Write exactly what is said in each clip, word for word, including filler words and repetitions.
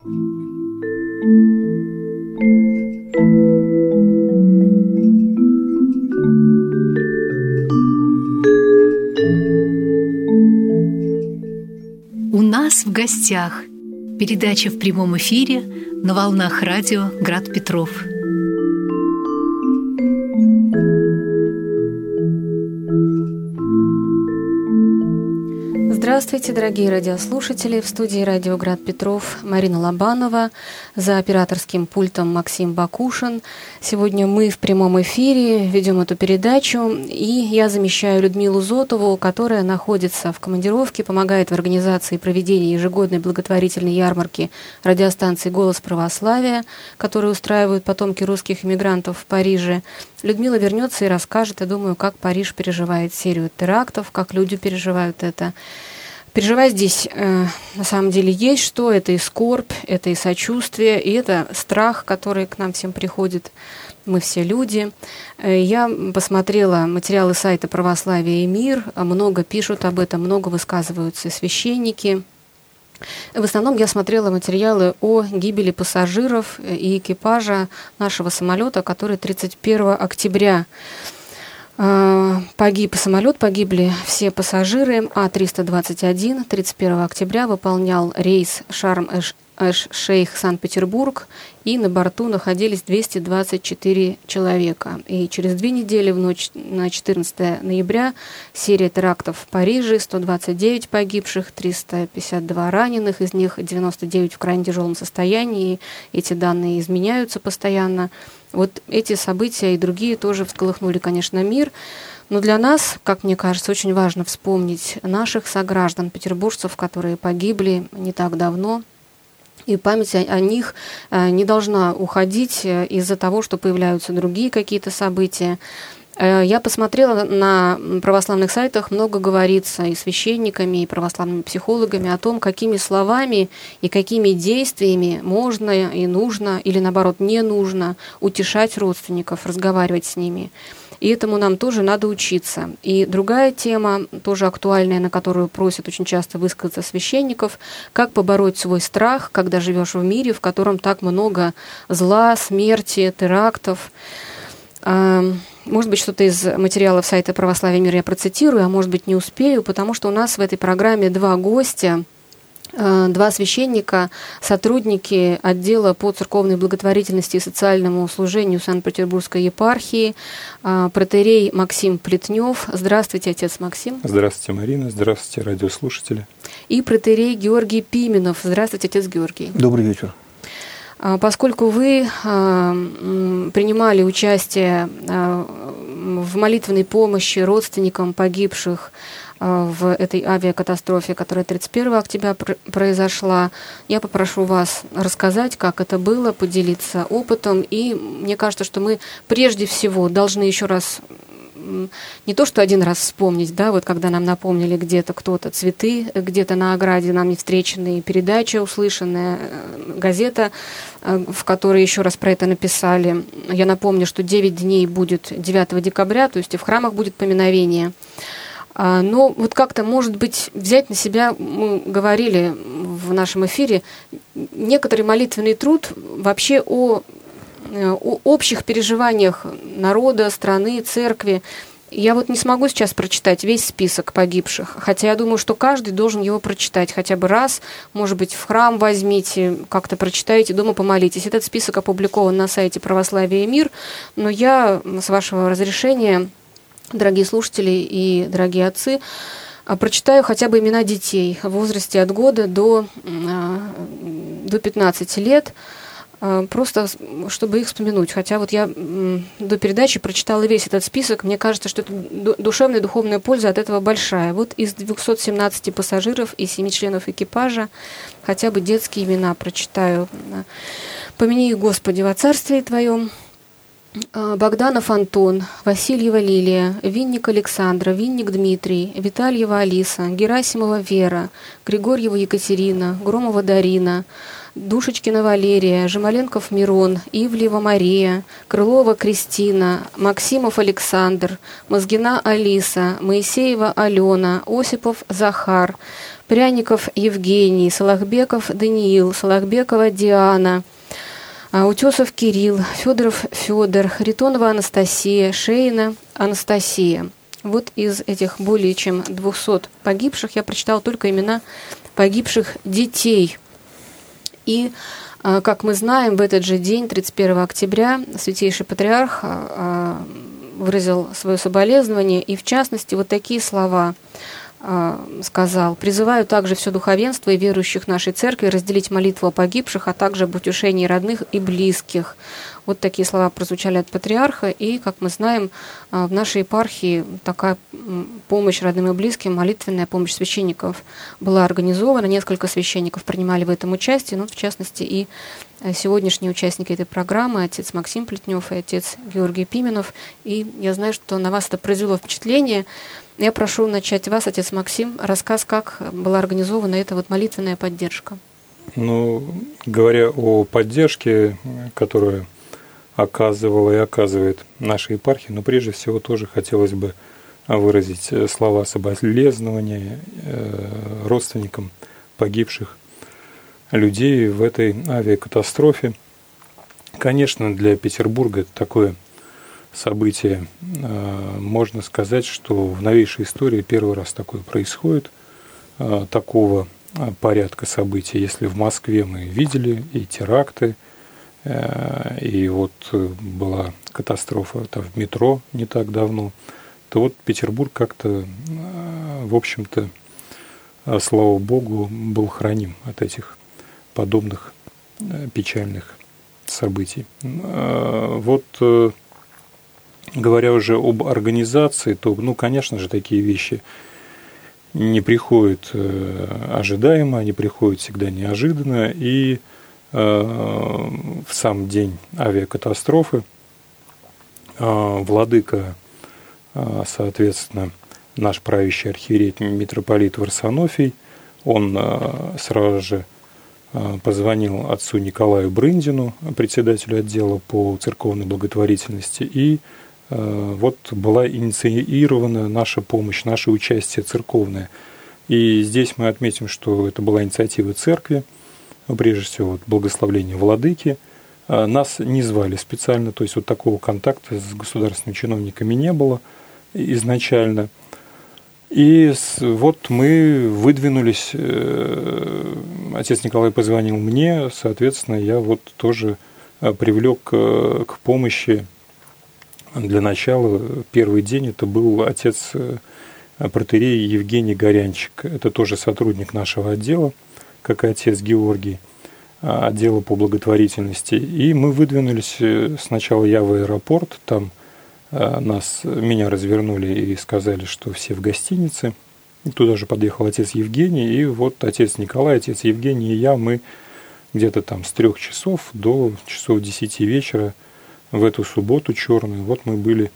У нас в гостях передача в прямом эфире на волнах радио «Град Петров». Здравствуйте, дорогие радиослушатели! В студии радио «Град Петров» Марина Лобанова, за операторским пультом Максим Бакушин. Сегодня мы в прямом эфире ведем эту передачу, и я замещаю Людмилу Зотову, которая находится в командировке, помогает в организации проведения ежегодной благотворительной ярмарки радиостанции «Голос православия», которую устраивают потомки русских эмигрантов в Париже. Людмила вернется и расскажет, я думаю, как Париж переживает серию терактов, как люди переживают это. Переживать здесь э, на самом деле есть что. Это и скорбь, это и сочувствие, и это страх, который к нам всем приходит. Мы все люди. Э, я посмотрела материалы сайта «Православие и мир». Много пишут об этом, много высказываются священники. В основном я смотрела материалы о гибели пассажиров и экипажа нашего самолета, который тридцать первого октября погиб самолет, погибли все пассажиры. А триста двадцать один тридцать первого октября выполнял рейс Шарм-эш-Шейх Санкт-Петербург, и на борту находились двести двадцать четыре человека. И через две недели, в ночь на четырнадцатое ноября, серия терактов в Париже, сто двадцать девять погибших, триста пятьдесят два раненых, из них девяносто девять в крайне тяжелом состоянии. Эти данные изменяются постоянно. Вот эти события и другие тоже всколыхнули, конечно, мир. Но для нас, как мне кажется, очень важно вспомнить наших сограждан, петербуржцев, которые погибли не так давно. И память о, о них не должна уходить из-за того, что появляются другие какие-то события. Я посмотрела на православных сайтах, много говорится и священниками, и православными психологами о том, какими словами и какими действиями можно и нужно, или наоборот не нужно утешать родственников, разговаривать с ними. И этому нам тоже надо учиться. И другая тема, тоже актуальная, на которую просят очень часто высказаться священников, как побороть свой страх, когда живешь в мире, в котором так много зла, смерти, терактов. Может быть, что-то из материалов сайта «Православие и мир» я процитирую, а может быть, не успею, потому что у нас в этой программе два гостя, два священника, сотрудники отдела по церковной благотворительности и социальному служению Санкт-Петербургской епархии, протоиерей Максим Плетнев. Здравствуйте, отец Максим. Здравствуйте, Марина. Здравствуйте, радиослушатели. И протоиерей Георгий Пименов. Здравствуйте, отец Георгий. Добрый вечер. Поскольку вы принимали участие в молитвенной помощи родственникам погибших в этой авиакатастрофе, которая тридцать первого октября произошла, я попрошу вас рассказать, как это было, поделиться опытом. И мне кажется, что мы прежде всего должны еще раз не то, что один раз вспомнить, да, вот когда нам напомнили где-то кто-то цветы, где-то на ограде нам не встреченные, передача услышанная, газета, в которой еще раз про это написали. Я напомню, что девять дней будет девятого декабря, то есть и в храмах будет поминовение. Но вот как-то, может быть, взять на себя, мы говорили в нашем эфире, некоторый молитвенный труд вообще о о общих переживаниях народа, страны, церкви. Я вот не смогу сейчас прочитать весь список погибших, хотя я думаю, что каждый должен его прочитать хотя бы раз, может быть, в храм возьмите, как-то прочитайте, дома помолитесь. Этот список опубликован на сайте «Православие и мир», но я, с вашего разрешения, дорогие слушатели и дорогие отцы, прочитаю хотя бы имена детей в возрасте от года до, до пятнадцати лет, просто чтобы их вспомянуть. Хотя вот я до передачи прочитала весь этот список. Мне кажется, что это душевная и духовная польза от этого большая. Вот из двухсот семнадцати пассажиров и семи членов экипажа хотя бы детские имена прочитаю. «Помяни их, Господи, во Царствии Твоем». Богданов Антон, Васильева Лилия, Винник Александра, Винник Дмитрий, Витальева Алиса, Герасимова Вера, Григорьева Екатерина, Громова Дарина, Душечкина Валерия, Жемаленков Мирон, Ивлева Мария, Крылова Кристина, Максимов Александр, Мозгина Алиса, Моисеева Алена, Осипов Захар, Пряников Евгений, Салахбеков Даниил, Салахбекова Диана, Утесов Кирилл, Федоров Федор, Харитонова Анастасия, Шейна Анастасия. Вот из этих более чем двухсот погибших я прочитала только имена погибших детей. И, как мы знаем, в этот же день, тридцать первого октября, Святейший Патриарх выразил свое соболезнование, и в частности вот такие слова сказал: «Призываю также все духовенство и верующих нашей церкви разделить молитву о погибших, а также об утешении родных и близких». Вот такие слова прозвучали от патриарха, и, как мы знаем, в нашей епархии такая помощь родным и близким, молитвенная помощь священников была организована. Несколько священников принимали в этом участие, ну, в частности, и сегодняшние участники этой программы, отец Максим Плетнев и отец Георгий Пименов. И я знаю, что на вас это произвело впечатление. Я прошу начать вас, отец Максим, рассказ, как была организована эта вот молитвенная поддержка. Ну, говоря о поддержке, которую оказывала и оказывает наша епархия, но прежде всего тоже хотелось бы выразить слова соболезнования родственникам погибших людей в этой авиакатастрофе. Конечно, для Петербурга это такое событие. Можно сказать, что в новейшей истории первый раз такое происходит, такого порядка событий. Если в Москве мы видели и теракты, и вот была катастрофа там в метро не так давно, то вот Петербург как-то, в общем-то, слава Богу, был храним от этих подобных печальных событий. Вот, говоря уже об организации, то, ну, конечно же, такие вещи не приходят ожидаемо, они приходят всегда неожиданно, и в сам день авиакатастрофы владыка, соответственно, наш правящий архиерей митрополит Варсонофий, он сразу же позвонил отцу Николаю Брындину, председателю отдела по церковной благотворительности, и вот была инициирована наша помощь, наше участие церковное. И здесь мы отметим, что это была инициатива церкви, прежде всего вот благословление владыки. Нас не звали специально, то есть вот такого контакта с государственными чиновниками не было изначально. И вот мы выдвинулись, отец Николай позвонил мне, соответственно, я вот тоже привлек к помощи. Для начала первый день это был отец протоиерей Евгений Горянчик, это тоже сотрудник нашего отдела, как и отец Георгий, отдела по благотворительности. И мы выдвинулись, сначала я в аэропорт, там нас, меня развернули и сказали, что все в гостинице. И туда же подъехал отец Евгений, и вот отец Николай, отец Евгений и я, мы где-то там с трех часов до часов десяти вечера в эту субботу черную, вот мы были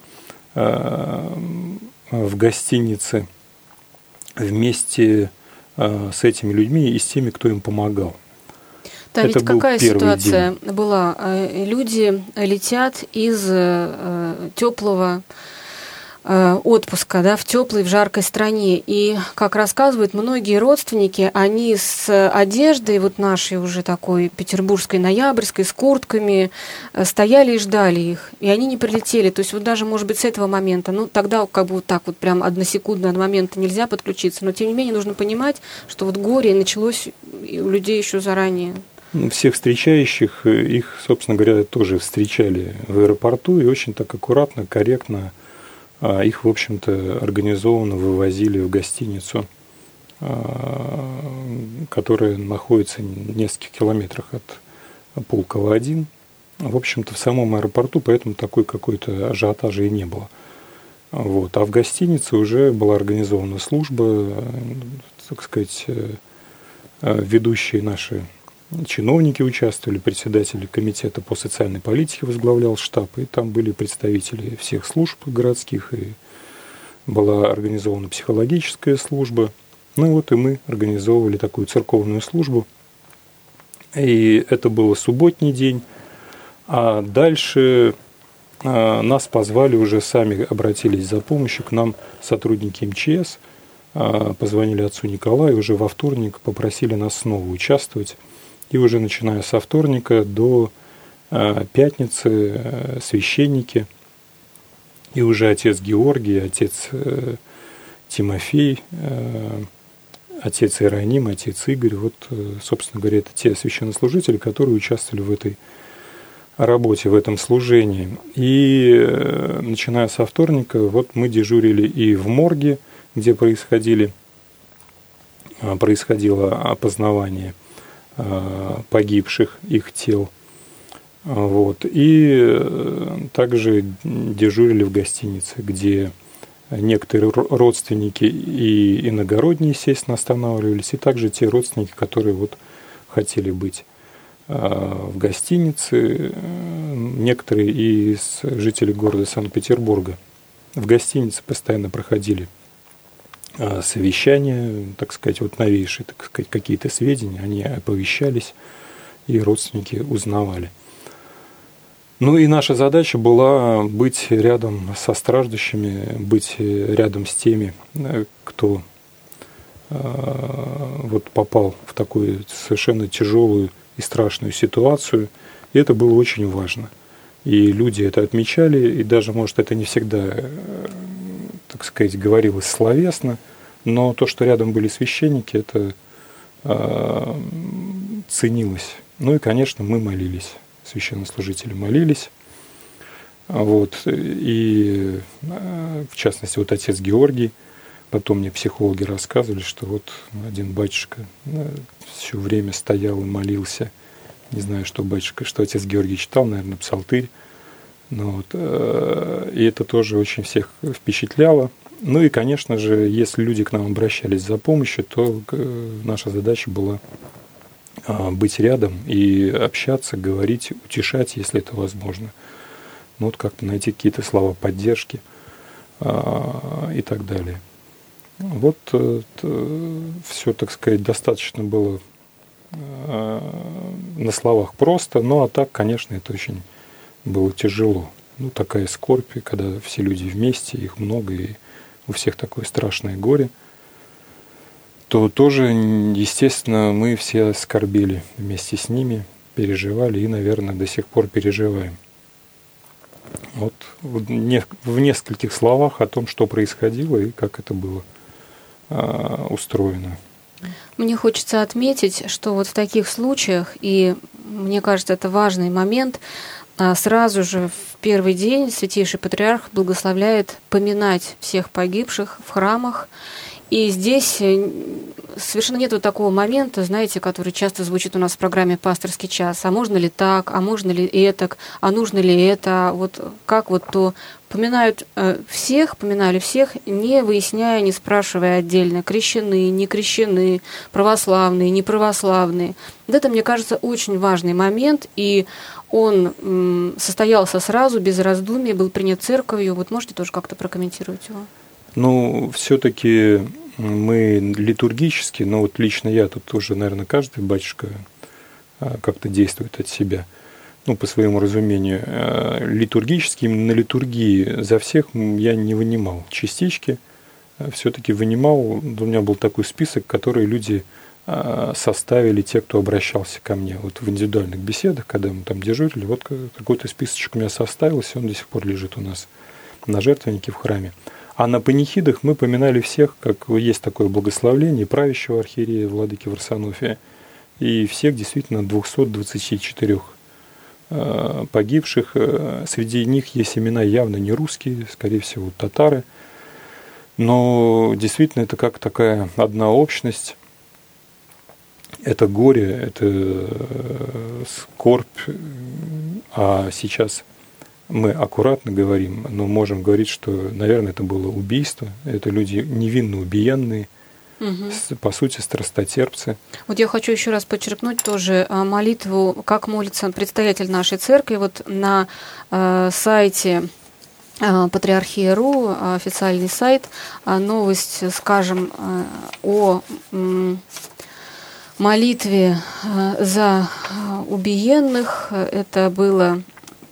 в гостинице вместе с этими людьми и с теми, кто им помогал. Там ведь какая ситуация день. была? Люди летят из теплого отпуска, да, в теплой, в жаркой стране. И, как рассказывают многие родственники, они с одеждой вот нашей уже такой петербургской, ноябрьской, с куртками стояли и ждали их. И они не прилетели. То есть вот даже, может быть, с этого момента, ну, тогда как бы вот так вот прям односекундно от момента нельзя подключиться. Но, тем не менее, нужно понимать, что вот горе началось у людей еще заранее. Всех встречающих, их, собственно говоря, тоже встречали в аэропорту и очень так аккуратно, корректно их, в общем-то, организованно вывозили в гостиницу, которая находится в нескольких километрах от Пулково один. В общем-то, в самом аэропорту, поэтому такой какой-то ажиотажа и не было. Вот. А в гостинице уже была организована служба, так сказать, ведущие наши чиновники участвовали, председатель комитета по социальной политике возглавлял штаб, и там были представители всех служб городских, и была организована психологическая служба. Ну вот и мы организовывали такую церковную службу. И это был субботний день. А дальше нас позвали, уже сами обратились за помощью к нам сотрудники эм че эс, позвонили отцу Николаю, уже во вторник попросили нас снова участвовать. И уже начиная со вторника до пятницы священники, и уже отец Георгий, отец Тимофей, отец Иероним, отец Игорь, вот, собственно говоря, это те священнослужители, которые участвовали в этой работе, в этом служении. И начиная со вторника, вот мы дежурили и в морге, где происходили, происходило опознавание погибших, их тел. Вот. И также дежурили в гостинице, где некоторые родственники и иногородние, естественно, останавливались, и также те родственники, которые вот хотели быть в гостинице, некоторые из жителей города Санкт-Петербурга. В гостинице постоянно проходили совещания, так сказать, вот новейшие, так сказать, какие-то сведения, они оповещались, и родственники узнавали. Ну и наша задача была быть рядом со страждущими, быть рядом с теми, кто вот попал в такую совершенно тяжелую и страшную ситуацию. И это было очень важно. И люди это отмечали, и даже, может, это не всегда, так сказать, говорилось словесно, но то, что рядом были священники, это э, ценилось. Ну и, конечно, мы молились, священнослужители молились. Вот, и, в частности, вот отец Георгий, потом мне психологи рассказывали, что вот один батюшка все время стоял и молился. Не знаю, что батюшка, что отец Георгий читал, наверное, псалтырь. Ну, вот, и это тоже очень всех впечатляло. Ну и, конечно же, если люди к нам обращались за помощью, то наша задача была быть рядом и общаться, говорить, утешать, если это возможно. Ну, вот как-то найти какие-то слова поддержки и так далее. Вот все, так сказать, достаточно было на словах просто, ну а так, конечно, это очень было тяжело. Ну, такая скорбь, когда все люди вместе, их много, и у всех такое страшное горе, то тоже, естественно, мы все скорбели вместе с ними, переживали и, наверное, до сих пор переживаем. Вот в нескольких словах о том, что происходило и как это было а, устроено. Мне хочется отметить, что вот в таких случаях, и мне кажется, это важный момент, сразу же в первый день Святейший Патриарх благословляет поминать всех погибших в храмах. И здесь совершенно нет вот такого момента, знаете, который часто звучит у нас в программе «Пасторский час». А можно ли так, а можно ли этак, а нужно ли это? Вот как вот то поминают всех, поминали всех, не выясняя, не спрашивая отдельно, крещены, не крещены, православные, не православные. Вот это, мне кажется, очень важный момент, и он состоялся сразу, без раздумий, был принят церковью. Вот можете тоже как-то прокомментировать его? Ну, все-таки мы литургически, но вот лично я тут тоже, наверное, каждый батюшка как-то действует от себя, ну, по своему разумению. Литургически, именно на литургии за всех я не вынимал частички, все-таки вынимал, у меня был такой список, который люди составили, те, кто обращался ко мне вот в индивидуальных беседах, когда мы там дежурили, вот какой-то списочек у меня составился, он до сих пор лежит у нас на жертвеннике в храме. А на панихидах мы поминали всех, как есть такое благословление правящего архиерея владыки Варсонофия, и всех действительно двести двадцать четыре погибших. Среди них есть имена явно не русские, скорее всего, татары. Но действительно это как такая одна общность. Это горе, это скорбь. А сейчас мы аккуратно говорим, но можем говорить, что, наверное, это было убийство. Это люди невинно убиенные, Угу. По сути, страстотерпцы. Вот я хочу еще раз подчеркнуть тоже молитву, как молится предстоятель нашей церкви. Вот на э, сайте Патриархия точка ру, официальный сайт, новость, скажем, о молитве за убиенных. Это было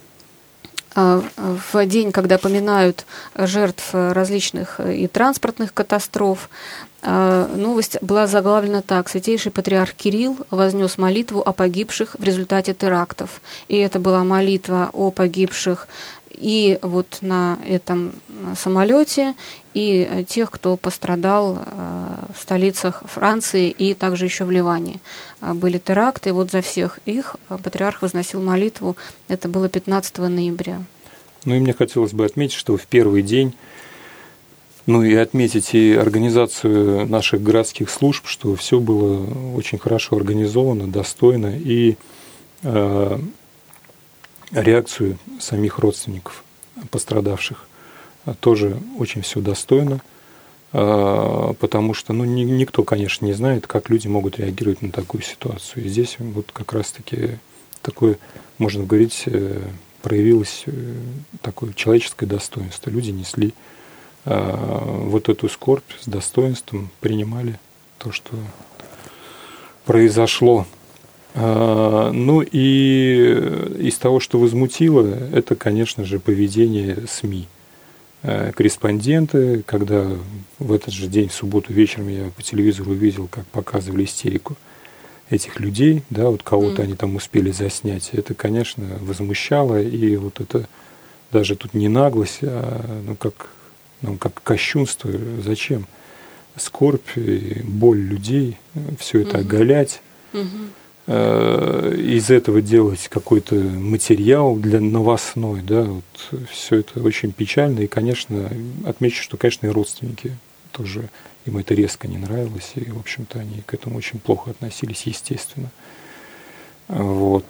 в день, когда поминают жертв различных и транспортных катастроф. Новость была заглавлена так: «Святейший патриарх Кирилл вознес молитву о погибших в результате терактов». И это была молитва о погибших и вот на этом самолете, и тех, кто пострадал в столицах Франции и также еще в Ливане. Были теракты, и вот за всех их патриарх возносил молитву. Это было пятнадцатого ноября. Ну и мне хотелось бы отметить, что в первый день, ну и отметить и организацию наших городских служб, что все было очень хорошо организовано, достойно, и э, реакцию самих родственников пострадавших тоже очень все достойно, потому что ну, никто, конечно, не знает, как люди могут реагировать на такую ситуацию. И здесь вот как раз-таки такое, можно говорить, проявилось такое человеческое достоинство. Люди несли вот эту скорбь с достоинством, принимали то, что произошло. Ну и из того, что возмутило, это, конечно же, поведение СМИ. Корреспонденты, когда в этот же день, в субботу вечером, я по телевизору увидел, как показывали истерику этих людей, да, вот кого-то mm. они там успели заснять, это, конечно, возмущало, и вот это даже тут не наглость, а ну, как, ну, как кощунство. Зачем? Скорбь и боль людей, все это mm-hmm. оголять. Mm-hmm. Из этого делать какой-то материал для новостной, да, вот все это очень печально, и, конечно, отмечу, что, конечно, и родственники тоже, им это резко не нравилось, и, в общем-то, они к этому очень плохо относились, естественно. Вот.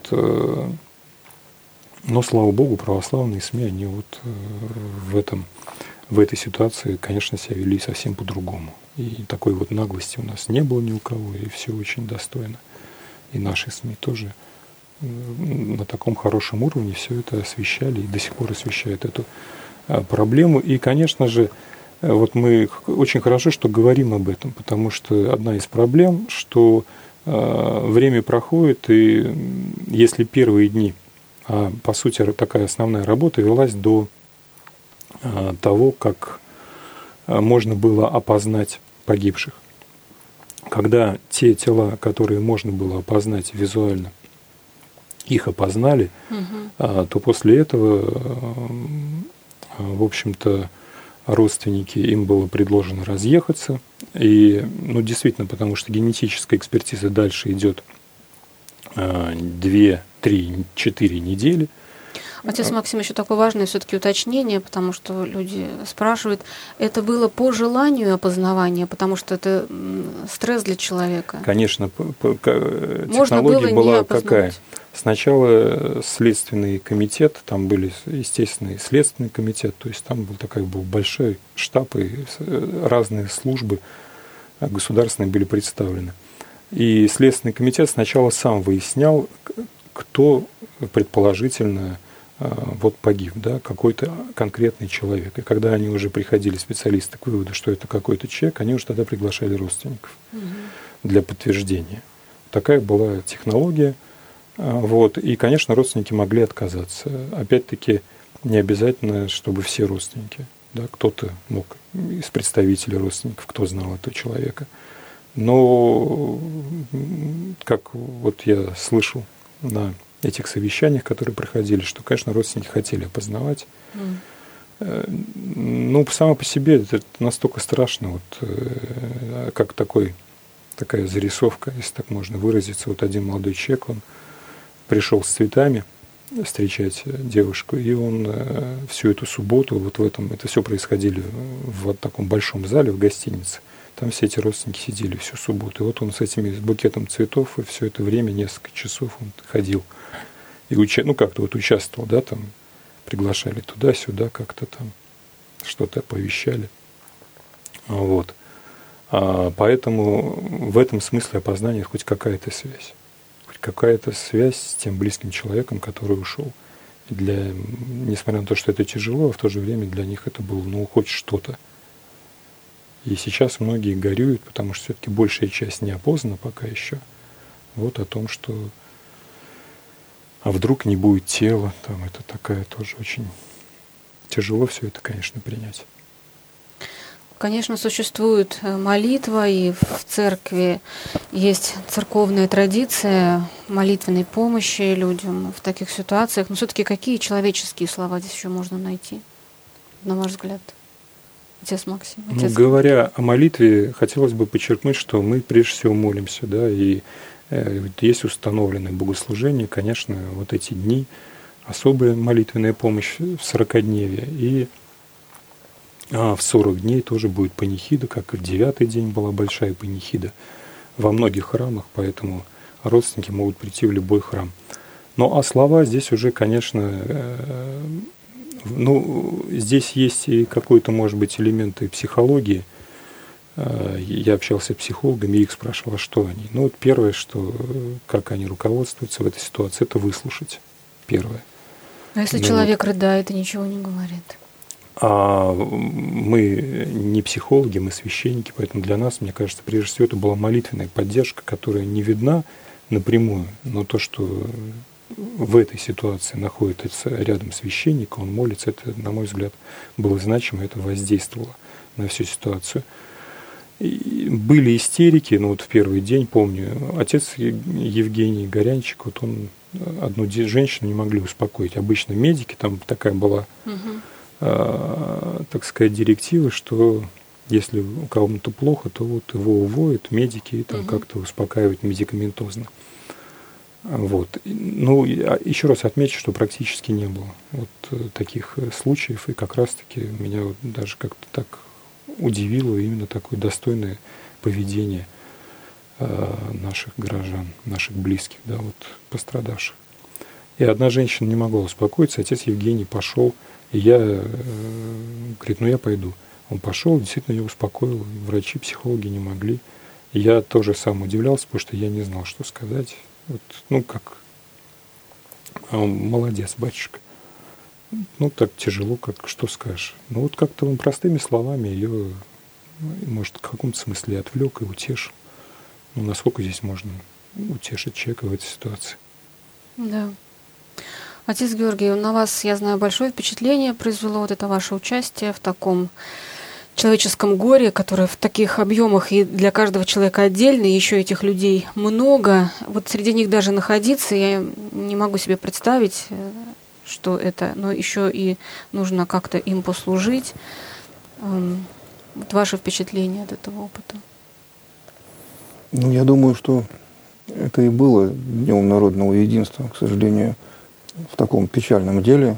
Но, слава богу, православные СМИ, они вот в этом, в этой ситуации, конечно, себя вели совсем по-другому. И такой вот наглости у нас не было ни у кого, и все очень достойно. И наши СМИ тоже на таком хорошем уровне все это освещали и до сих пор освещают эту проблему. И, конечно же, вот мы очень хорошо, что говорим об этом, потому что одна из проблем, что время проходит, и если первые дни, а по сути такая основная работа велась до того, как можно было опознать погибших. Когда те тела, которые можно было опознать визуально, их опознали, угу. то после этого, в общем-то, родственники, им было предложено разъехаться. И, ну, действительно, потому что генетическая экспертиза дальше идет две, три, четыре недели. Отец Максим, еще такое важное все-таки уточнение, потому что люди спрашивают, это было по желанию опознавания, потому что это стресс для человека? Конечно, технология была какая? Сначала Следственный комитет, там были, естественно, и Следственный комитет, то есть там был такой был большой штаб, и разные службы государственные были представлены. И Следственный комитет сначала сам выяснял, кто предположительно вот погиб, да, какой-то конкретный человек. И когда они уже приходили, специалисты, к выводу, что это какой-то человек, они уже тогда приглашали родственников угу. для подтверждения. Такая была технология. Вот. И, конечно, родственники могли отказаться. Опять-таки, не обязательно, чтобы все родственники. Да, кто-то мог из представителей родственников, кто знал этого человека. Но, как вот я слышал на этих совещаниях, которые проходили, что, конечно, родственники хотели опознавать. Mm. Ну, само по себе это настолько страшно, вот, как такой, такая зарисовка, если так можно выразиться. Вот один молодой человек, он пришел с цветами встречать девушку, и он всю эту субботу, вот в этом, это все происходило в вот таком большом зале в гостинице, там все эти родственники сидели всю субботу. И вот он с этими с букетом цветов, и все это время, несколько часов он ходил. И уча... ну, как-то вот участвовал, да, там приглашали туда-сюда, как-то там что-то оповещали. Вот. Поэтому в этом смысле опознание хоть какая-то связь. Хоть какая-то связь с тем близким человеком, который ушел. Для, несмотря на то, что это тяжело, а в то же время для них это было, ну, хоть что-то. И сейчас многие горюют, потому что все-таки большая часть не опознана пока еще. Вот о том, что а вдруг не будет тела, там это такая тоже очень тяжело все это, конечно, принять. Конечно, существует молитва, и в церкви есть церковная традиция молитвенной помощи людям в таких ситуациях. Но все-таки какие человеческие слова здесь еще можно найти, на ваш взгляд? Отец Максим. Отец... Ну, говоря о молитве, хотелось бы подчеркнуть, что мы прежде всего молимся, да, и э, есть установленное богослужение, конечно, вот эти дни, особая молитвенная помощь в сорокодневе, и а в сорок дней тоже будет панихида, как и в девятый день была большая панихида во многих храмах, поэтому родственники могут прийти в любой храм. Ну, а слова здесь уже, конечно, э, ну, здесь есть и какой-то, может быть, элементы психологии. Э, я общался с психологами, и их спрашивал, а что они. Ну, вот первое, что, как они руководствуются в этой ситуации, это выслушать. Первое. А если ну, человек вот. рыдает и ничего не говорит? А мы не психологи, мы священники, поэтому для нас, мне кажется, прежде всего это была молитвенная поддержка, которая не видна напрямую, но то, что в этой ситуации находится рядом священник, он молится, это, на мой взгляд, было значимо, это воздействовало на всю ситуацию. И были истерики, ну вот в первый день, помню, отец Евгений Горянчик, вот он одну женщину не могли успокоить. Обычно медики, там такая была... Угу. так сказать, директивы, что если у кого-то плохо, то вот его уводят медики и там угу. как-то успокаивают медикаментозно. Вот. Ну, еще раз отмечу, что практически не было вот таких случаев, и как раз-таки меня вот даже как-то так удивило именно такое достойное поведение наших горожан, наших близких, да, вот пострадавших. И одна женщина не могла успокоиться, отец Евгений пошел. И я, э, говорит, ну я пойду. Он пошел, действительно ее успокоил, врачи, психологи не могли. И я тоже сам удивлялся, потому что я не знал, что сказать. Вот, ну как, а он молодец, батюшка. Ну так тяжело, как что скажешь. Ну вот как-то он простыми словами ее, может, в каком-то смысле отвлек и утешил. Ну насколько здесь можно утешить человека в этой ситуации? Да. Отец Георгий, на вас, я знаю, большое впечатление произвело вот это ваше участие в таком человеческом горе, которое в таких объемах и для каждого человека отдельно, и еще этих людей много. Вот среди них даже находиться, я не могу себе представить, что это, но еще и нужно как-то им послужить. Вот ваше впечатление от этого опыта? Ну, я думаю, что это и было Днем народного единства, к сожалению, в таком печальном деле,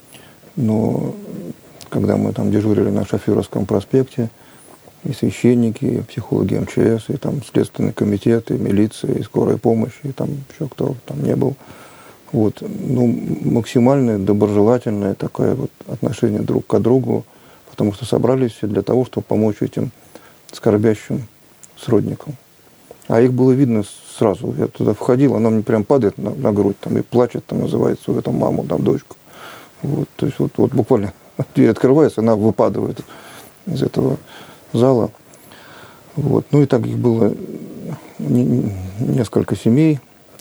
но когда мы там дежурили на Шоферовском проспекте, и священники, и психологи эм че эс, и там Следственный комитет, и милиция, и скорая помощь, и там еще кто там не был, вот, ну, максимальное доброжелательное такое вот отношение друг к другу, потому что собрались все для того, чтобы помочь этим скорбящим сродникам. А их было видно сразу. Я туда входил, она мне прям падает на, на грудь там, и плачет, там, называет свою там, маму, там, дочку. Вот, то есть вот, вот буквально дверь открывается, она выпадает из этого зала. Вот. Ну и так их было не, несколько семей.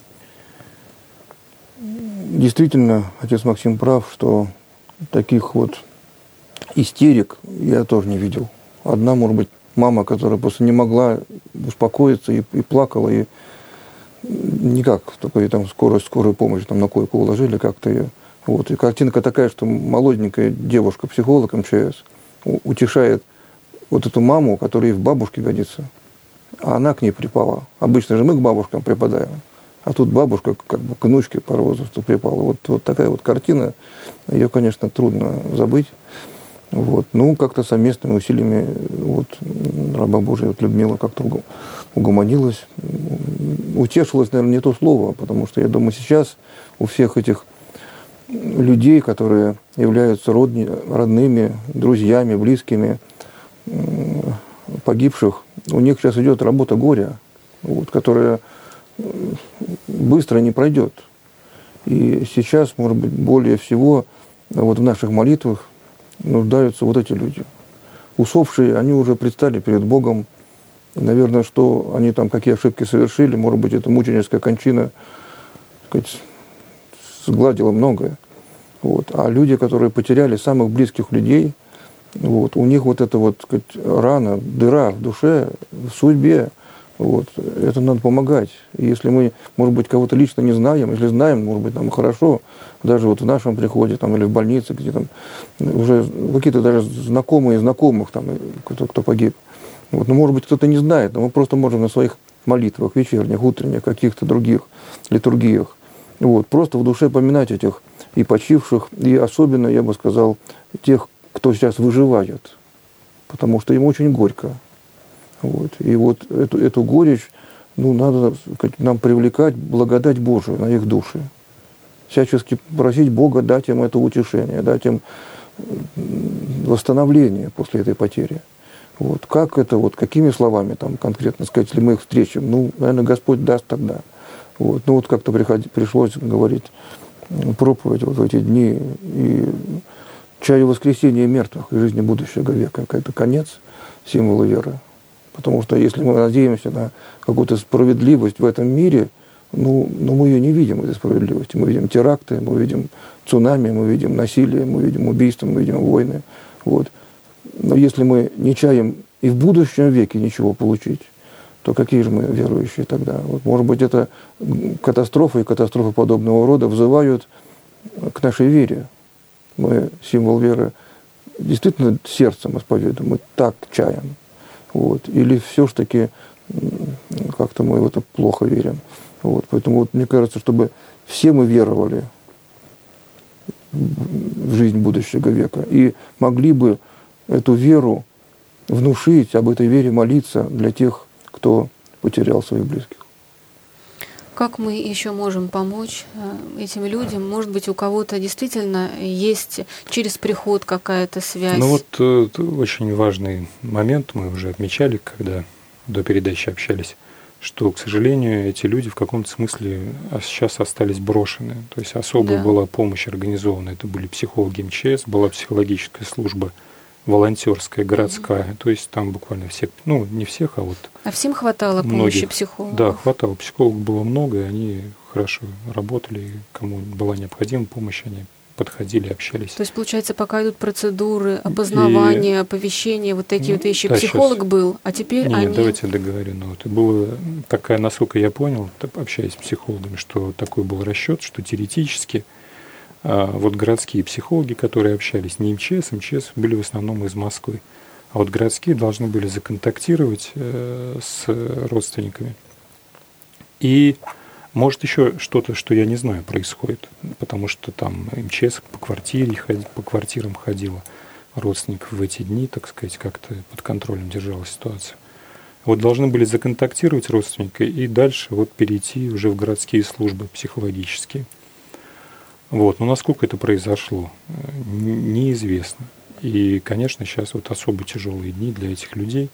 Действительно, отец Максим прав, что таких вот истерик я тоже не видел. Одна, может быть, мама, которая просто не могла успокоиться и, и плакала, и никак, только и там скорую, скорую помощь там на койку уложили как-то ее. Вот. И картинка такая, что молоденькая девушка-психолог эм че эс утешает вот эту маму, которая ей в бабушке годится, а она к ней припала. Обычно же мы к бабушкам припадаем, а тут бабушка как бы к внучке по возрасту припала. Вот, вот такая вот картина, ее, конечно, трудно забыть. Вот. Ну, как-то совместными усилиями вот, раба Божия вот, Людмила как-то угомонилась. Утешилась, наверное, не то слово, потому что, я думаю, сейчас у всех этих людей, которые являются родни, родными, друзьями, близкими, погибших, у них сейчас идет работа горя, вот, которая быстро не пройдет. И сейчас, может быть, более всего вот в наших молитвах нуждаются вот эти люди. Усопшие, они уже предстали перед Богом. Наверное, что они там, какие ошибки совершили, может быть, эта мученическая кончина, так сказать, сгладила многое. Вот. А люди, которые потеряли самых близких людей, вот, у них вот эта вот, так сказать, рана, дыра в душе, в судьбе, вот, это надо помогать. И если мы, может быть, кого-то лично не знаем, если знаем, может быть, нам хорошо, даже вот в нашем приходе там, или в больнице, где там уже какие-то даже знакомые знакомых, там, кто, кто погиб. Вот, ну, может быть, кто-то не знает, но мы просто можем на своих молитвах, вечерних, утренних, каких-то других литургиях, вот, просто в душе поминать этих и почивших, и особенно, я бы сказал, тех, кто сейчас выживает, потому что им очень горько. Вот. И вот эту, эту горечь, ну, надо, сказать, нам привлекать благодать Божию на их души. Всячески просить Бога дать им это утешение, дать им восстановление после этой потери. Вот. Как это, вот, какими словами там конкретно сказать, если мы их встретим? Ну, наверное, Господь даст тогда. Вот. Ну, вот как-то приход... пришлось говорить проповедь вот в эти дни. И чаю воскресения мертвых и жизни будущего века. Это конец символа веры. Потому что если мы надеемся на какую-то справедливость в этом мире, ну, ну мы ее не видим, этой справедливости. Мы видим теракты, мы видим цунами, мы видим насилие, мы видим убийства, мы видим войны. Вот. Но если мы не чаем и в будущем веке ничего получить, то какие же мы верующие тогда? Вот, может быть, это катастрофы и катастрофы подобного рода взывают к нашей вере. Мы символ веры действительно сердцем исповедуем, мы так чаем. Вот. Или все-таки как-то мы в это плохо верим. Вот. Поэтому вот, мне кажется, чтобы все мы веровали в жизнь будущего века и могли бы эту веру внушить, об этой вере молиться для тех, кто потерял своих близких. Как мы еще можем помочь этим людям? Может быть, у кого-то действительно есть через приход какая-то связь? Ну вот это очень важный момент, мы уже отмечали, когда до передачи общались, что, к сожалению, эти люди в каком-то смысле сейчас остались брошены. То есть особая да. была помощь организована. Это были психологи эм че эс, была психологическая служба волонтерская, городская, mm-hmm. то есть там буквально всех, ну не всех, а вот а всем хватало многих, помощи психологов? Да, хватало. Психологов было много, и они хорошо работали, кому была необходима помощь, они подходили, общались. То есть, получается, пока идут процедуры, опознавания, и... оповещения, вот такие ну, вот вещи, да, психолог сейчас... был, а теперь Нет, они... давайте я договорю. Ну, это было такая, насколько я понял, общаясь с психологами, что такой был расчет, что теоретически а вот городские психологи, которые общались, не эм че эс, эм че эс были в основном из Москвы, а вот городские должны были законтактировать э, с родственниками. И может еще что-то, что я не знаю, происходит, потому что там эм че эс по квартире, по квартирам ходила родственников в эти дни, так сказать, как-то под контролем держала ситуацию. Вот должны были законтактировать родственника и дальше вот перейти уже в городские службы психологические. Вот. Но насколько это произошло, неизвестно. И, конечно, сейчас вот особо тяжелые дни для этих людей.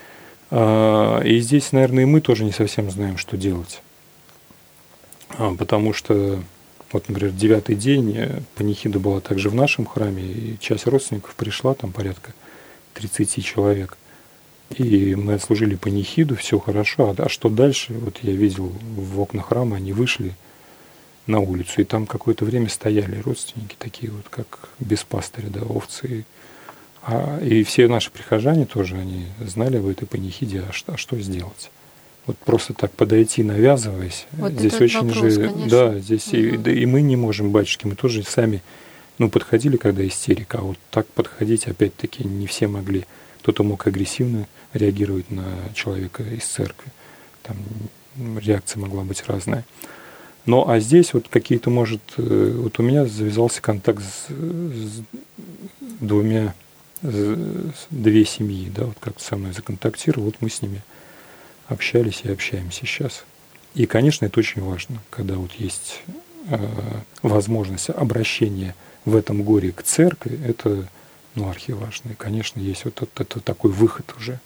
И здесь, наверное, и мы тоже не совсем знаем, что делать. Потому что, вот, например, девятый день панихида была также в нашем храме, и часть родственников пришла, там порядка тридцать человек. И мы отслужили панихиду, все хорошо. А что дальше? Вот я видел в окна храма, они вышли на улицу, и там какое-то время стояли родственники, такие вот, как без пастыря, да, овцы. А, и все наши прихожане тоже, они знали об этой панихиде, а что, а что сделать? Вот просто так подойти, навязываясь, вот здесь очень вопрос, же... Конечно. Да, здесь угу. и, да, и мы не можем, батюшки, мы тоже сами, ну, подходили, когда истерика, а вот так подходить, опять-таки, не все могли. Кто-то мог агрессивно реагировать на человека из церкви, там реакция могла быть разная. Ну, а здесь вот какие-то, может, вот у меня завязался контакт с, с двумя, с две семьи, да, вот как со мной законтактировал, вот мы с ними общались и общаемся сейчас. И, конечно, это очень важно, когда вот есть э, возможность обращения в этом горе к церкви, это, ну, архиважно. И, конечно, есть вот это, это такой выход уже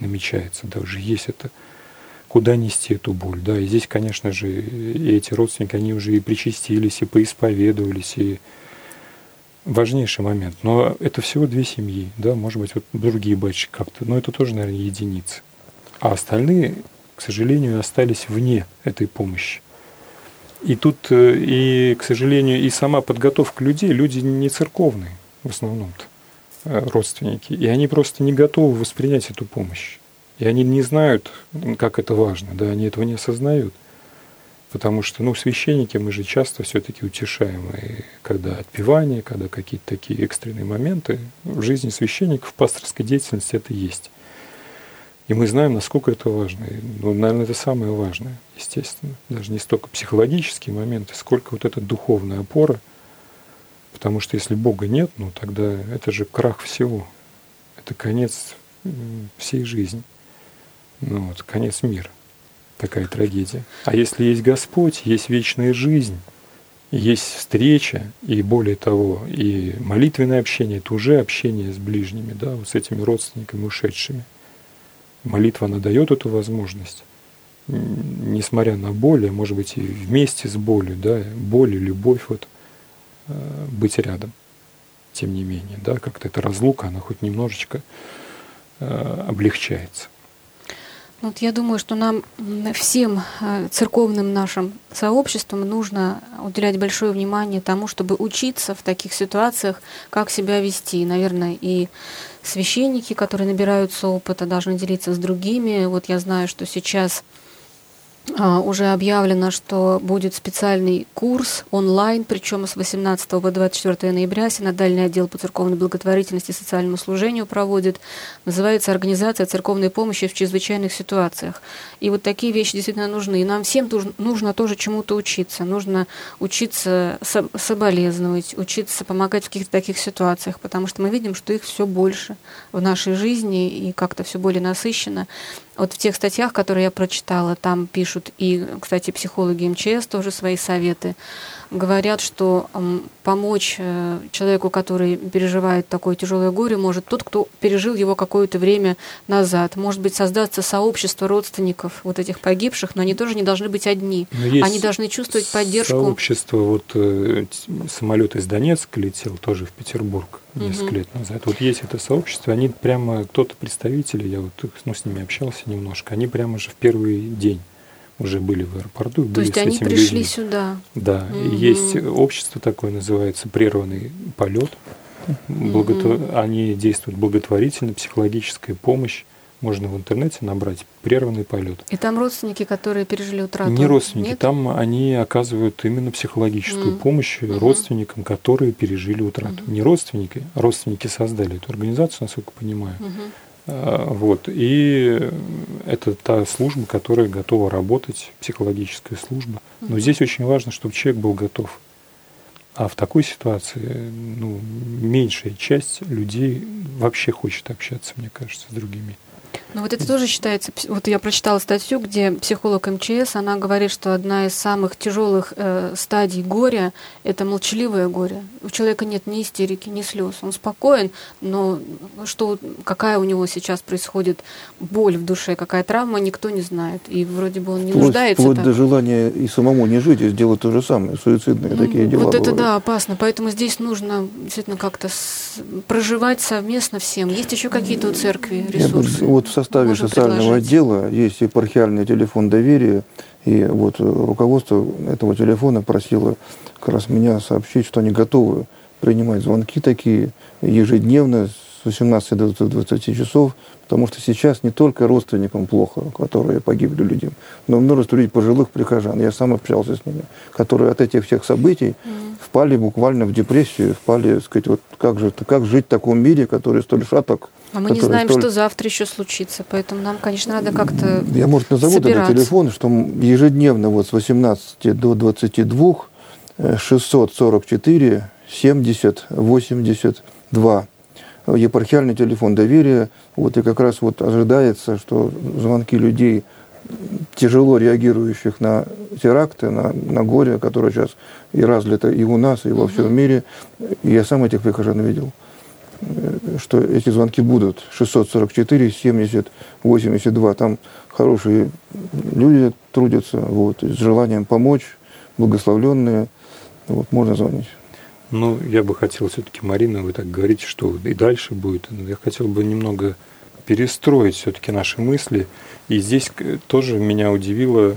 намечается, да, уже есть это, куда нести эту боль, да, и здесь, конечно же, и эти родственники, они уже и причастились, и поисповедовались, и важнейший момент, но это всего две семьи, да, может быть, вот другие батюшки как-то, но это тоже, наверное, единицы, а остальные, к сожалению, остались вне этой помощи. И тут, и, к сожалению, и сама подготовка людей, люди не церковные в основном-то, родственники, и они просто не готовы воспринять эту помощь. И они не знают, как это важно, да, они этого не осознают. Потому что, ну, священники мы же часто все-таки утешаем, и когда отпевание, когда какие-то такие экстренные моменты в жизни священников, в пасторской деятельности это есть. И мы знаем, насколько это важно. И, ну, наверное, это самое важное, естественно. Даже не столько психологические моменты, сколько вот эта духовная опора. Потому что если Бога нет, ну тогда это же крах всего. Это конец всей жизни. Ну, вот, конец мира. Такая трагедия. А если есть Господь, есть вечная жизнь, есть встреча, и более того, и молитвенное общение, это уже общение с ближними, да, вот с этими родственниками ушедшими. Молитва, она дает эту возможность, несмотря на боль, а может быть и вместе с болью, да, боль и любовь, вот, быть рядом, тем не менее, да, как-то эта разлука, она хоть немножечко э, облегчается. Вот я думаю, что нам всем церковным нашим сообществам нужно уделять большое внимание тому, чтобы учиться в таких ситуациях, как себя вести. Наверное, и священники, которые набираются опыта, должны делиться с другими. Вот я знаю, что сейчас уже объявлено, что будет специальный курс онлайн, причем с восемнадцатого по двадцать четвёртое ноября Синодальный отдел по церковной благотворительности и социальному служению проводит. Называется «Организация церковной помощи в чрезвычайных ситуациях». И вот такие вещи действительно нужны. И нам всем нужно тоже чему-то учиться. Нужно учиться соболезновать, учиться помогать в каких-то таких ситуациях, потому что мы видим, что их все больше в нашей жизни и как-то все более насыщенно. Вот в тех статьях, которые я прочитала, там пишут и, кстати, психологи эм че эс тоже свои советы. Говорят, что м, помочь э, человеку, который переживает такое тяжелое горе, может тот, кто пережил его какое-то время назад. Может быть, создаться сообщество родственников вот этих погибших, но они тоже не должны быть одни. Они должны чувствовать поддержку. Сообщество, вот э, самолет из Донецка летел тоже в Петербург несколько угу. лет назад. Вот есть это сообщество, они прямо, кто-то представители, я вот ну, с ними общался немножко, они прямо же в первый день уже были в аэропорту. То есть они пришли людьми. Сюда. Да, угу. Есть общество такое, называется «Прерванный полет». Благотво... Угу. Они действуют благотворительно, психологическая помощь. Можно в интернете набрать «Прерванный полет». И там родственники, которые пережили утрату? Не родственники, Нет? Там они оказывают именно психологическую mm. помощь mm-hmm. родственникам, которые пережили утрату. Mm-hmm. Не родственники, а родственники создали эту организацию, насколько понимаю. Mm-hmm. А, вот. И это та служба, которая готова работать, психологическая служба. Но mm-hmm. здесь очень важно, чтобы человек был готов. А в такой ситуации ну, меньшая часть людей вообще хочет общаться, мне кажется, с другими. Ну вот это тоже считается, вот я прочитала статью, где психолог эм че эс, она говорит, что одна из самых тяжелых э, стадий горя – это молчаливое горе. У человека нет ни истерики, ни слез. Он спокоен, но что, какая у него сейчас происходит боль в душе, какая травма, никто не знает. И вроде бы он не вплоть, нуждается. Вплоть так. до желания и самому не жить, и сделать то же самое, суицидные ну, такие дела. Вот это бывают. да, опасно. Поэтому здесь нужно действительно как-то с... проживать совместно всем. Есть еще какие-то у церкви ресурсы? Я, вот в составе Можно социального предложить. Отдела есть епархиальный телефон доверия, и вот руководство этого телефона просило как раз меня сообщить, что они готовы принимать звонки такие ежедневно с восемнадцати до двадцати часов, потому что сейчас не только родственникам плохо, которые погибли люди, но множество людей, пожилых прихожан, я сам общался с ними, которые от этих всех событий mm. впали буквально в депрессию, впали, так сказать, вот как же, как жить в таком мире, который столь шаток. А мы не знаем, столь... что завтра еще случится, поэтому нам, конечно, надо как-то Я, может, назову этот телефон, что ежедневно вот с восемнадцати до двадцати двух шестьсот сорок четыре семьдесят восемьдесят два. Епархиальный телефон доверия. Вот и как раз вот ожидается, что звонки людей, тяжело реагирующих на теракты, на, на горе, которое сейчас и разлито и у нас, и во всем мире. И я сам этих прихожан видел. что эти звонки будут. шестьсот сорок четыре семьдесят восемьдесят два. Там хорошие люди трудятся, вот, с желанием помочь, благословленные. Вот, можно звонить. Ну, я бы хотел все-таки, Марина, вы так говорите, что и дальше будет. Я хотел бы немного перестроить все-таки наши мысли. И здесь тоже меня удивила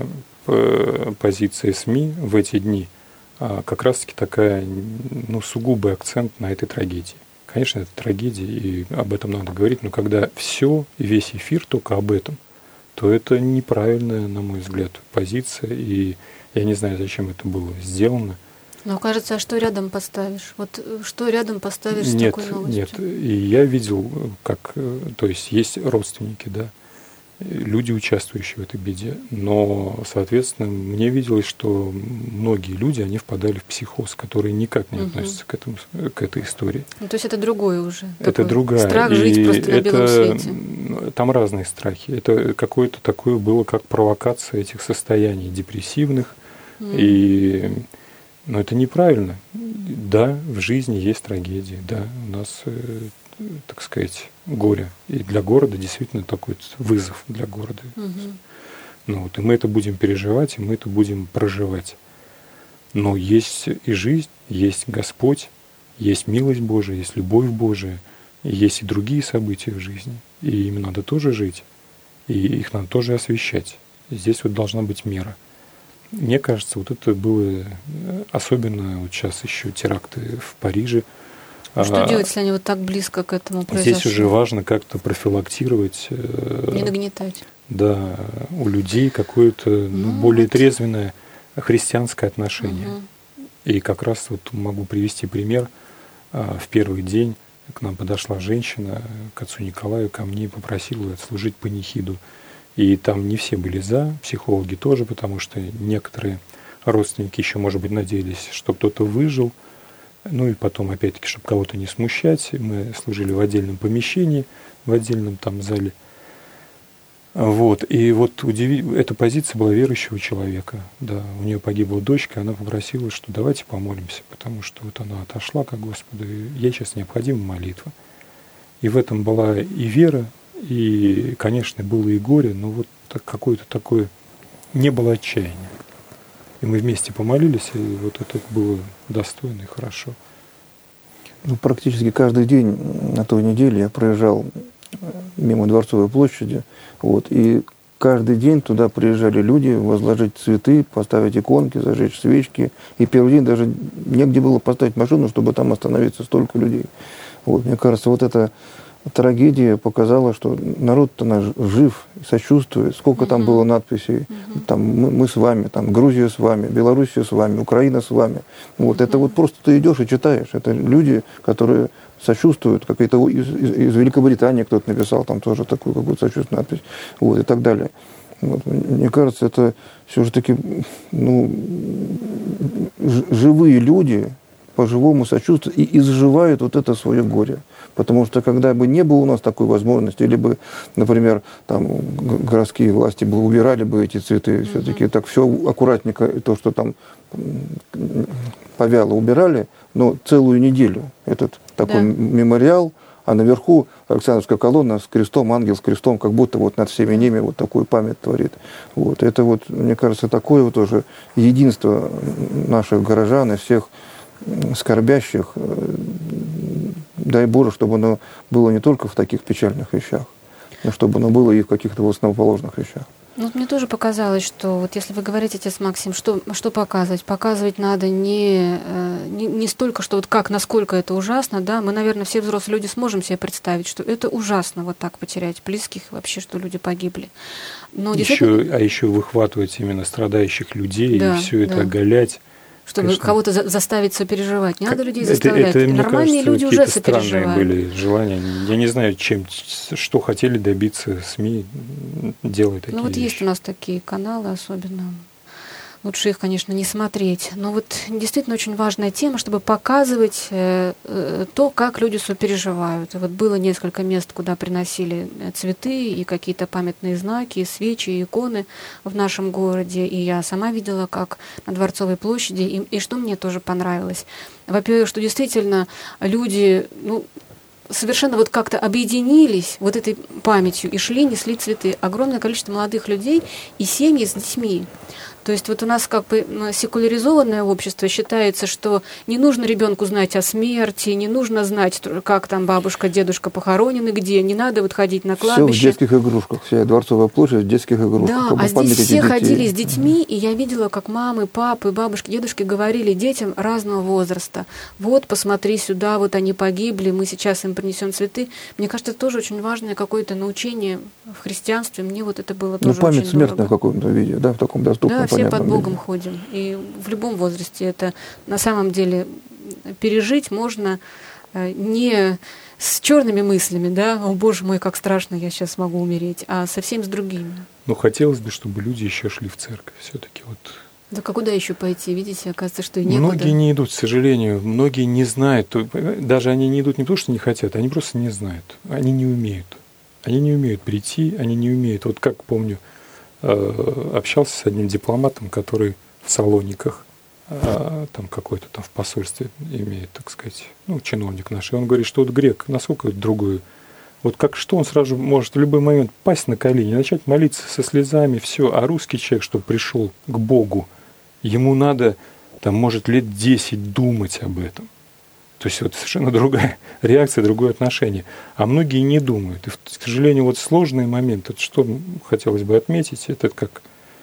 позиция СМИ в эти дни. Как раз-таки такая, ну, сугубый акцент на этой трагедии. Конечно, это трагедия, и об этом надо говорить, но когда все, весь эфир только об этом, то это неправильная, на мой взгляд, позиция, и я не знаю, зачем это было сделано. Но кажется, а что рядом поставишь? Вот что рядом поставишь нет, с такой новостью? Нет, и я видел, как, то есть есть родственники, да, люди, участвующие в этой беде, но, соответственно, мне виделось, что многие люди, они впадали в психоз, которые никак не относятся угу. к, этому, к этой истории. Ну, то есть это другое уже? Это другая. Страх жить и просто на белом свете. Там разные страхи. Это какое-то такое было, как провокация этих состояний депрессивных, угу. и... Но это неправильно. Да, в жизни есть трагедии, да, у нас, так сказать, горе. И для города действительно такой вызов для города. Угу. Ну, вот, и мы это будем переживать, и мы это будем проживать. Но есть и жизнь, есть Господь, есть милость Божия, есть любовь Божия, и есть и другие события в жизни. И им надо тоже жить, и их надо тоже освещать. И здесь вот должна быть мера. Мне кажется, вот это было особенно вот сейчас еще теракты в Париже. Что а, делать, если они вот так близко к этому произошли? Здесь уже важно как-то профилактировать. Не нагнетать. Да, у людей какое-то ну, ну, более вот. трезвенное христианское отношение. Угу. И как раз вот могу привести пример. В первый день к нам подошла женщина, к отцу Николаю, ко мне и попросила отслужить панихиду. И там не все были за, психологи тоже, потому что некоторые родственники еще, может быть, надеялись, что кто-то выжил. Ну и потом, опять-таки, чтобы кого-то не смущать, мы служили в отдельном помещении, в отдельном там зале. Вот. И вот удиви... эта позиция была верующего человека. Да, у нее погибла дочка, она попросила, что давайте помолимся, потому что вот она отошла к Господу, и ей сейчас необходима молитва. И в этом была и вера, и, конечно, было и горе, но вот какое-то такое, не было отчаяния. И мы вместе помолились, и вот это было достойно и хорошо. Ну, практически каждый день на той неделе я проезжал мимо Дворцовой площади, вот, и каждый день туда приезжали люди возложить цветы, поставить иконки, зажечь свечки. И первый день даже негде было поставить машину, чтобы там остановиться, столько людей. Вот, мне кажется, вот это трагедия показала, что народ-то наш жив, сочувствует. Сколько uh-huh. там было надписей. Uh-huh. Там мы, мы с вами, там Грузия с вами, Белоруссия с вами, Украина с вами. Вот uh-huh. это вот просто ты идешь и читаешь. Это люди, которые сочувствуют. Какие-то из, из, из Великобритании кто-то написал там тоже такую какую-то сочувственную надпись. Вот, и так далее. Вот. Мне кажется, это все-таки ну, живые люди по-живому сочувствуют и изживают вот это свое горе. Потому что когда бы не было у нас такой возможности, или бы, например, там городские власти бы убирали бы эти цветы, mm-hmm. все-таки так все аккуратненько, то, что там повяло, убирали, но целую неделю этот такой да. мемориал, а наверху Александровская колонна с крестом, ангел с крестом, как будто вот над всеми ними вот такую память творит. Вот. Это вот, мне кажется, такое вот тоже единство наших горожан и всех скорбящих. Дай Боже, чтобы оно было не только в таких печальных вещах, но чтобы оно было и в каких-то основоположных вещах. Ну, мне тоже показалось, что вот если вы говорите, отец Максим, что, что показывать? Показывать надо не, не, не столько, что вот как, насколько это ужасно, да, мы, наверное, все взрослые люди сможем себе представить, что это ужасно вот так потерять близких, вообще, что люди погибли. Но еще, действительно... А еще выхватывать именно страдающих людей да, и все это да. оголять. Чтобы Конечно. Кого-то за- заставить сопереживать. Не надо людей заставлять. Это, это, Нормальные кажется, люди уже сопереживают. Были желания. Я не знаю, чем, что хотели добиться СМИ, делая такие Ну вот вещи. есть у нас такие каналы особенно. Лучше их, конечно, не смотреть. Но вот действительно очень важная тема, чтобы показывать э, э, то, как люди сопереживают. И вот было несколько мест, куда приносили цветы и какие-то памятные знаки, и свечи, и иконы в нашем городе. И я сама видела, как на Дворцовой площади. И, и что мне тоже понравилось. Во-первых, что действительно люди... ну, совершенно вот как-то объединились вот этой памятью и шли, несли цветы. Огромное количество молодых людей и семьи с детьми. То есть вот у нас как бы секуляризованное общество, считается, что не нужно ребенку знать о смерти, не нужно знать, как там бабушка, дедушка похоронены, где, не надо вот ходить на кладбище. Все в детских игрушках, вся Дворцовая площадь в детских игрушках. Да, а здесь все ходили с детьми, и я видела, как мамы, папы, бабушки, дедушки говорили детям разного возраста. Вот, посмотри сюда, вот они погибли, мы сейчас им принесем цветы. Мне кажется, это тоже очень важное какое-то научение в христианстве. Мне вот это было тоже ну, память очень смертная дорого. в каком-то виде, да, в таком доступном, да, все под Богом виде. ходим. И в любом возрасте это на самом деле пережить можно не с черными мыслями, да, о боже мой, как страшно, я сейчас могу умереть, а совсем с другими. Ну, хотелось бы, чтобы люди еще шли в церковь все-таки. Вот. Да а куда еще пойти? Видите, оказывается, что и некуда. Многие не идут, к сожалению, многие не знают. Даже они не идут не потому, что не хотят, они просто не знают. Они не умеют. Они не умеют прийти, они не умеют. Вот как помню, общался с одним дипломатом, который в Салониках, там какой-то там в посольстве имеет, так сказать, ну, чиновник наш. И он говорит, что вот грек, насколько другой, вот как что он сразу может в любой момент пасть на колени, начать молиться со слезами, все. А русский человек, чтобы пришел к Богу, ему надо, там, может, лет десять думать об этом. То есть вот совершенно другая реакция, другое отношение. А многие не думают. И, к сожалению, вот сложный момент, это что хотелось бы отметить, это как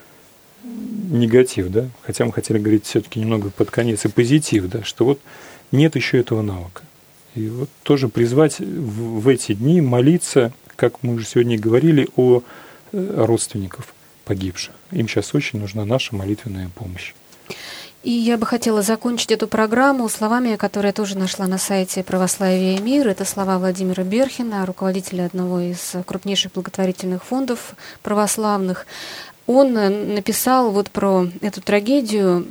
негатив, да, хотя мы хотели говорить все-таки немного под конец и позитив, да, что вот нет еще этого навыка. И вот тоже призвать в, в эти дни молиться, как мы уже сегодня говорили, о родственников погибших. Им сейчас очень нужна наша молитвенная помощь. И я бы хотела закончить эту программу словами, которые я тоже нашла на сайте «Православие и мир». Это слова Владимира Берхина, руководителя одного из крупнейших благотворительных фондов православных. Он написал вот про эту трагедию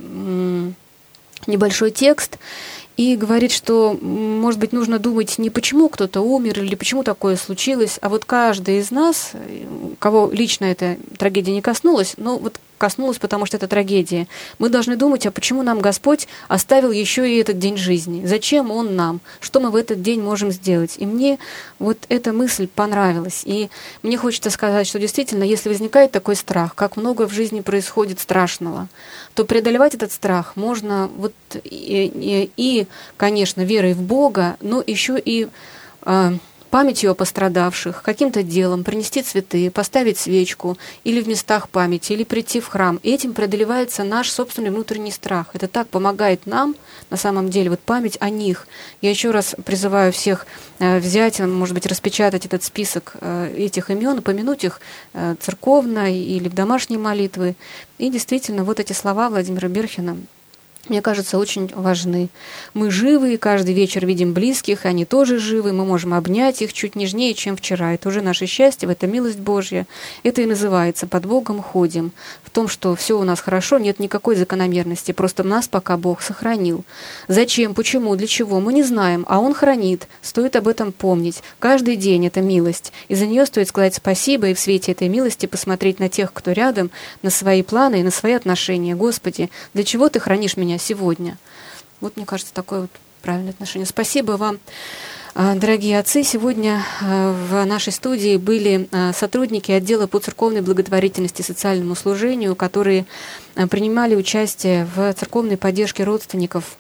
небольшой текст и говорит, что, может быть, нужно думать не почему кто-то умер или почему такое случилось, а вот каждый из нас, кого лично эта трагедия не коснулась, но вот коснулась, потому что это трагедия. Мы должны думать, а почему нам Господь оставил еще и этот день жизни? Зачем Он нам? Что мы в этот день можем сделать? И мне вот эта мысль понравилась. И мне хочется сказать, что действительно, если возникает такой страх, как много в жизни происходит страшного, то преодолевать этот страх можно вот и, и, и конечно, верой в Бога, но еще и э, памятью о пострадавших, каким-то делом, принести цветы, поставить свечку или в местах памяти, или прийти в храм. И этим преодолевается наш собственный внутренний страх. Это так помогает нам, на самом деле, вот память о них. Я еще раз призываю всех э, взять, может быть, распечатать этот список э, этих имен, помянуть их э, церковно или в домашней молитвы. И действительно, вот эти слова Владимира Берхина, мне кажется, очень важны. Мы живы, и каждый вечер видим близких, и они тоже живы, мы можем обнять их чуть нежнее, чем вчера. Это уже наше счастье, это милость Божья. Это и называется «под Богом ходим». В том, что все у нас хорошо, нет никакой закономерности, просто нас пока Бог сохранил. Зачем, почему, для чего, мы не знаем, а Он хранит, стоит об этом помнить. Каждый день это милость, и за нее стоит сказать спасибо, и в свете этой милости посмотреть на тех, кто рядом, на свои планы и на свои отношения. Господи, для чего Ты хранишь меня сегодня? Вот, мне кажется, такое вот правильное отношение. Спасибо вам, дорогие отцы. Сегодня в нашей студии были сотрудники отдела по церковной благотворительности и социальному служению, которые принимали участие в церковной поддержке родственников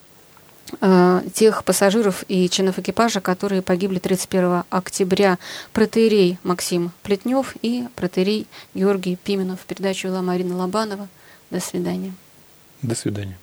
тех пассажиров и членов экипажа, которые погибли тридцать первого октября. Протоиерей Максим Плетнев и протоиерей Георгий Пименов. Передачу вела Марина Лобанова. До свидания. До свидания.